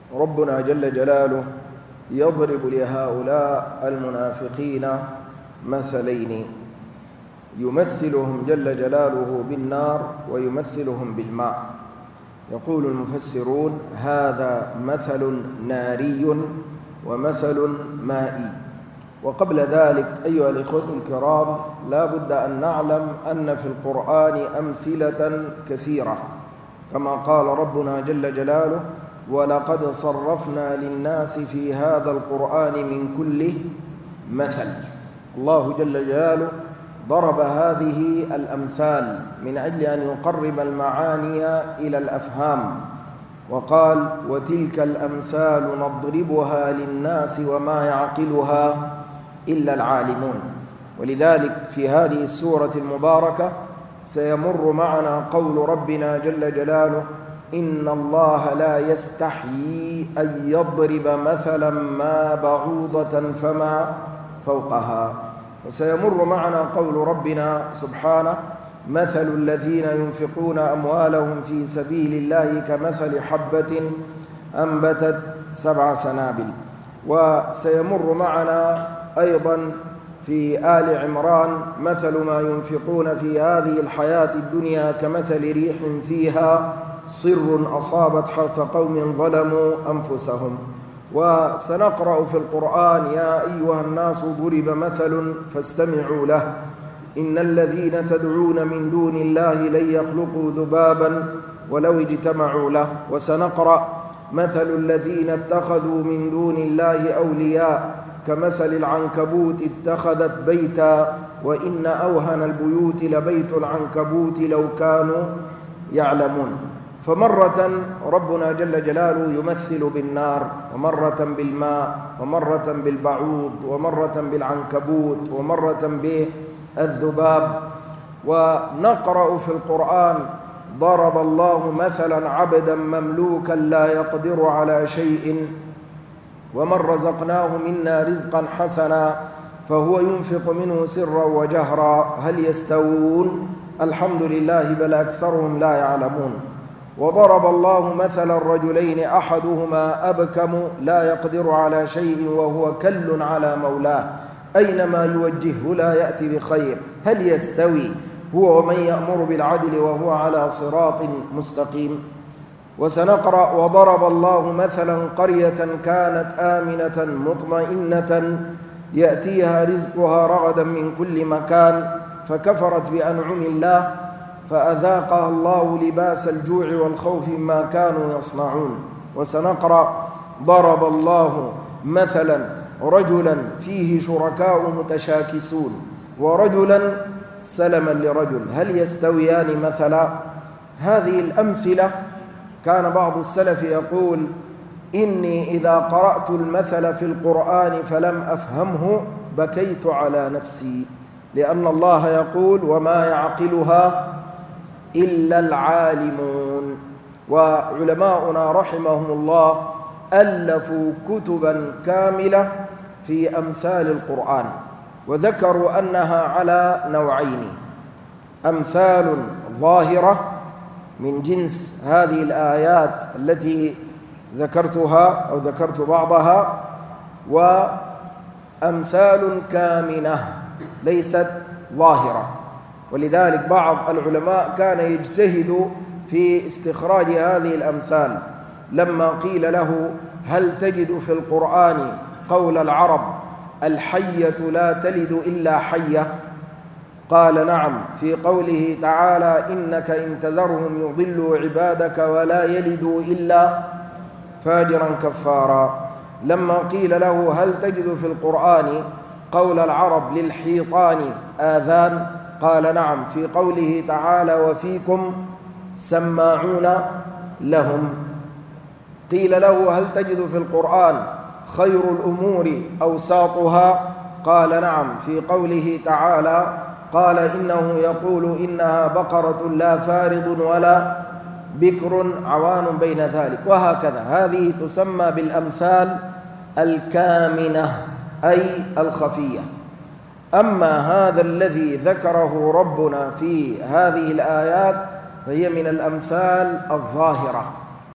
ربنا جل جلاله يضرب لهؤلاء المنافقين مثلين، يمثلهم جل جلاله بالنار ويمثلهم بالماء. يقول المفسرون: هذا مثل ناري ومثل مائي. وقبل ذلك أيها الإخوة الكرام، لا بد أن نعلم أن في القرآن أمثلة كثيرة، كما قال ربنا جل جلاله: ولقد صرفنا للناس في هذا القرآن من كل مثل. الله جل جلاله ضرب هذه الأمثال من أجل أن يقرب المعاني إلى الأفهام، وقال: وتلك الأمثال نضربها للناس وما يعقلها إلا العالمون. ولذلك في هذه السورة المباركة سيمر معنا قول ربنا جل جلاله: إن الله لا يستحيي أن يضرب مثلا ما بعوضة فما فوقها. وسيمر معنا قول ربنا سبحانه: مثل الذين ينفقون أموالهم في سبيل الله كمثل حبة أنبتت 7 سنابل. وسيمر معنا أيضا في آل عمران: مثل ما ينفقون في هذه الحياة الدنيا كمثل ريح فيها صر أصابت حرث قوم ظلموا أنفسهم. وسنقرأ في القرآن: يا أيها الناس ضرب مثل فاستمعوا له إن الذين تدعون من دون الله لن يخلقوا ذبابا ولو اجتمعوا له. وسنقرأ: مثل الذين اتخذوا من دون الله أولياء كمثل العنكبوت اتخذت بيتا وإن أوهن البيوت لبيت العنكبوت لو كانوا يعلمون. فمرة ربنا جل جلاله يمثل بالنار، ومرة بالماء، ومرة بالبعوض، ومرة بالعنكبوت، ومرة بالذباب. ونقرأ في القرآن: ضرب الله مثلا عبدا مملوكا لا يقدر على شيء ومن رزقناه منا رزقا حسنا فهو ينفق منه سرا وجهرا هل يستوون؟ الحمد لله بل أكثرهم لا يعلمون. وضرب الله مثلا رجلين أحدهما أبكم لا يقدر على شيء وهو كل على مولاه أينما يوجهه لا يأتي بخير هل يستوي هو ومن يأمر بالعدل وهو على صراط مستقيم. وسنقرأ: وضرب الله مثلا قرية كانت آمنة مطمئنة يأتيها رزقها رغدا من كل مكان فكفرت بأنعم الله فأذاقها الله لباس الجوع والخوف مما كانوا يصنعون. وسنقرأ: ضرب الله مثلا رجلا فيه شركاء متشاكسون ورجلا سلما لرجل هل يستويان مثلا. هذه الأمثلة كان بعض السلف يقول: إني إذا قرأت المثل في القرآن فلم أفهمه بكيت على نفسي، لأن الله يقول: وما يعقلها إلا العالمون. وعلماؤنا رحمهم الله ألفوا كتبا كاملة في أمثال القرآن، وذكروا أنها على نوعين: أمثال ظاهرة من جنس هذه الآيات التي ذكرتها أو ذكرت بعضها، وأمثال كامنة ليست ظاهرة. ولذلك بعض العلماء كان يجتهد في استخراج هذه الأمثال. لما قيل له: هل تجد في القرآن قول العرب الحية لا تلد إلا حية؟ قال: نعم، في قوله تعالى: إنك إن تذرهم يضلوا عبادك ولا يلدوا إلا فاجرا كفارا. لما قيل له: هل تجد في القرآن قول العرب للحيطان آذان؟ قال: نعم، في قوله تعالى: وفيكم سماعون لهم. قيل له: هل تجد في القرآن خير الأمور أوساطها؟ قال: نعم، في قوله تعالى: قال إنه يقول إنها بقرة لا فارض ولا بكر عوان بين ذلك. وهكذا هذه تسمى بالأمثال الكامنة أي الخفية. أما هذا الذي ذكره ربنا في هذه الآيات فهي من الأمثال الظاهرة،